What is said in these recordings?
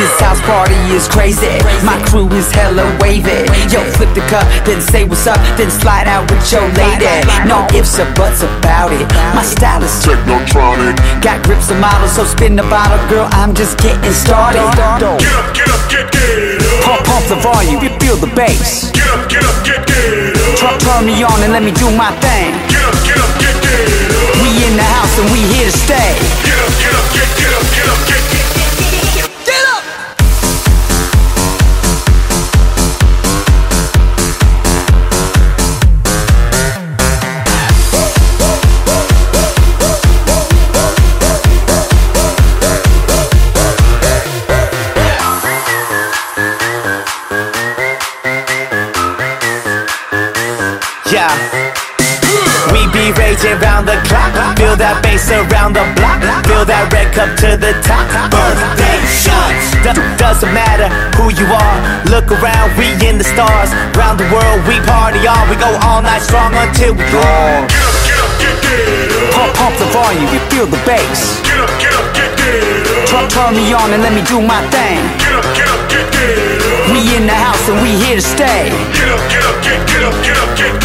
This house party is crazy. My crew is hella wavy. Yo, flip the cup, then say what's up, then slide out with your lady. No ifs or buts about it. My style is technotronic. Got grips and models, so spin the bottle, girl. I'm just getting started. Get up, get up. Pump the volume, you feel the bass. Get up, get up. Turn me on and let me do my thing. Get up, get up. We in the house and we here to stay. Get up, get up, get up. Get up! Yeah. We be raging round the clock. Feel that bass around the block. Feel that red cup to the top. Birthday shots. Doesn't matter who you are. Look around, we in the stars. Round the world, we party on. We go all night strong until we gone. Get up, get up. Pump the volume, you feel the bass. Get up, get up. Turn me on and let me do my thing. Get up, get up. We in the house and we here to stay. Get up, get up, get up. Get up!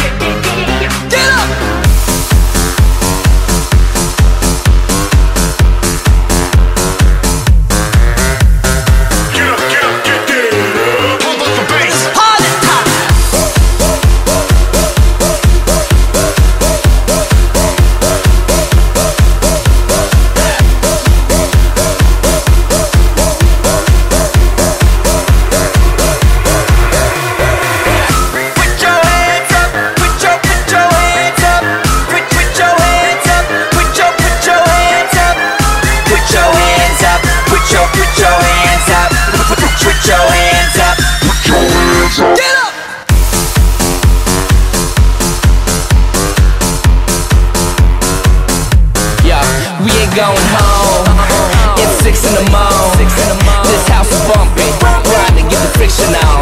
Going home, it's 6 in the morning. This house is bumping, grinding, get the friction on.